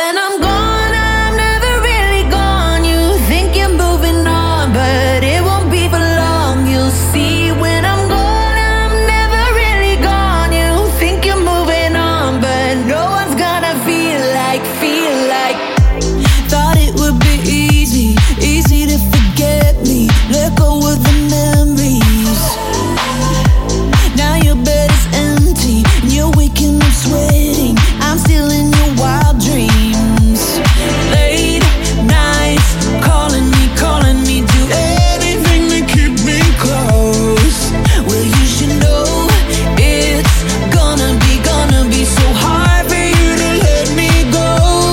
When I'm gone, I'm never really gone. You think you're moving on, but it won't be for long. You'll see when I'm gone, I'm never really gone. You think you're moving on, but no one's gonna feel like. Thought it would be easy to forget me. Let go of the memories. Now your bed is empty and you're waking up sweating. I'm still in your wild dreams. Late nights calling me, do anything to keep me close. Well, you should know it's gonna be so hard for you to let me go.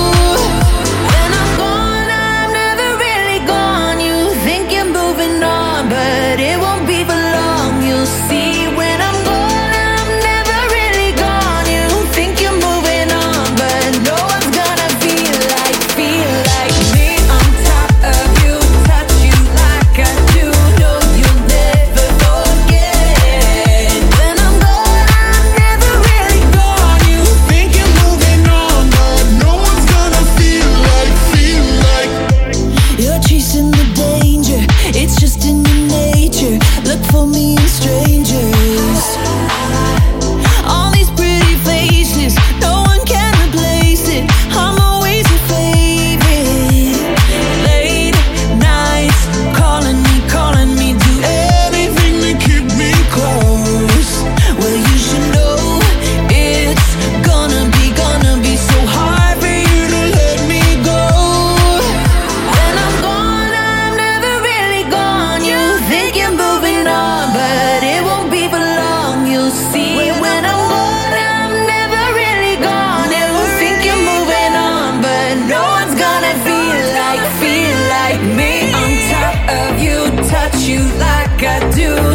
When I'm gone, I'm never really gone. You think you're moving on, but it won't be for long. You'll see when I'm gone, I'm never really gone. You think you're moving on, but no one's gonna feel like me. On top of you, touch you like I do. Know you'll never forget. When I'm gone, I'm never really gone. You Think you're moving on, but no one's gonna feel like. You're chasing the danger, it's just in your nature. Look for me in strangers. All these pretty faces, no one can replace it. I'm always your favorite. Late nights calling me, do Anything to keep me close. well, you should know it's gonna be so hard for you to let me go. When I'm gone, I'm never really gone. You think you're moving on, but it won't be for long. You'll see when I'm gone, I'm never really gone. You think you're moving on, but no one's gonna feel like me. On top of you, touch you like I do.